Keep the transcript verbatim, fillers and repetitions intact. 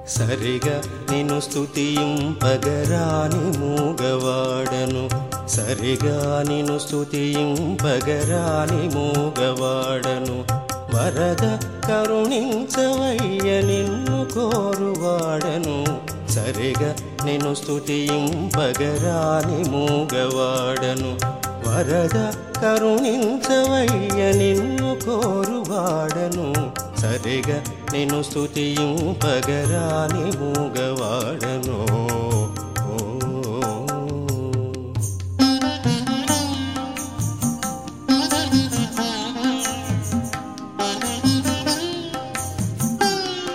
సరిగా నిన్ను స్తుతింపగరాని మూగవాడను సరిగా నిన్ను స్తుతింపగరాని మూగవాడను వరద కరుణించవయ్య నిన్ను కోరువాడను సరిగా నిన్ను స్తుతింపగరాని మూగవాడను వరద కరుణించవయ్య నిన్ను కోరువాడను సరిగా నిన్ను స్తుతింపగరాని మూగవాడను